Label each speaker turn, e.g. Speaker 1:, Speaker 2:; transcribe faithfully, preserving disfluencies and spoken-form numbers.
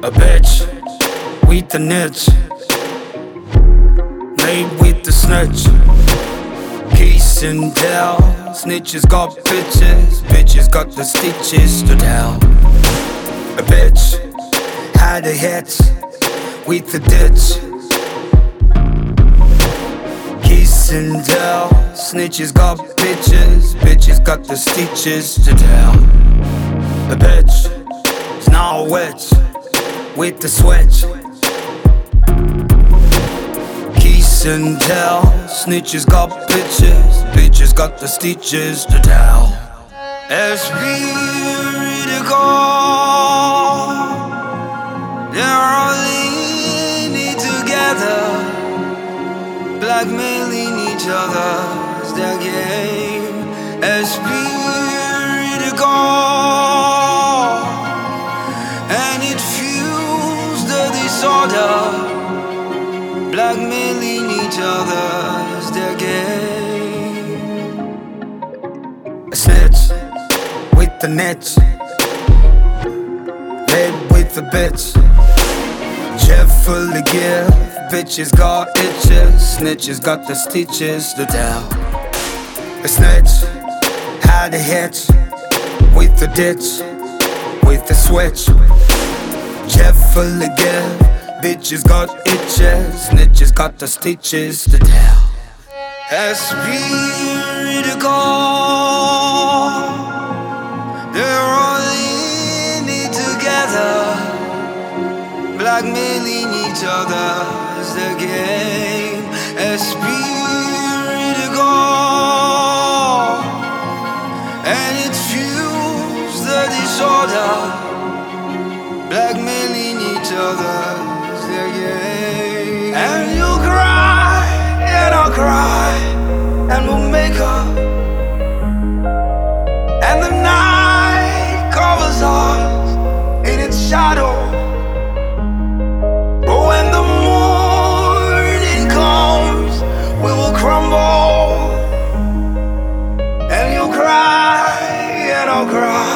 Speaker 1: A bitch with the niche, made with the snitch. Peace and tell, snitches got bitches, bitches got the stitches to tell. A bitch had a hit with the ditch. Kiss and tell, snitches got bitches, bitches got the stitches to tell. A bitch is now a witch with the switch. Kiss and tell, snitches got bitches, bitches got the stitches to tell. As we read go, they're all in it together, blackmailing each other's their game. As we read go, and it fuels the disorder, blackmailing each other's their game. A snitch with the niche, led with the bitch. Cheerfully give, bitches got itches, snitches got the stitches to tell. A snitch had a hitch with the ditch, with the switch. Cheerfully give, bitches got itches, snitches got the stitches to tell. As we read go, they're all in it together, blackmailing each other's their game. As we read go, and it fuels the disorder, blackmailing each other's their game. And you'll cry, and I'll cry, and we'll make up. And the night covers us in its shadow. But when the morning comes, we will crumble. And you'll cry, and I'll cry,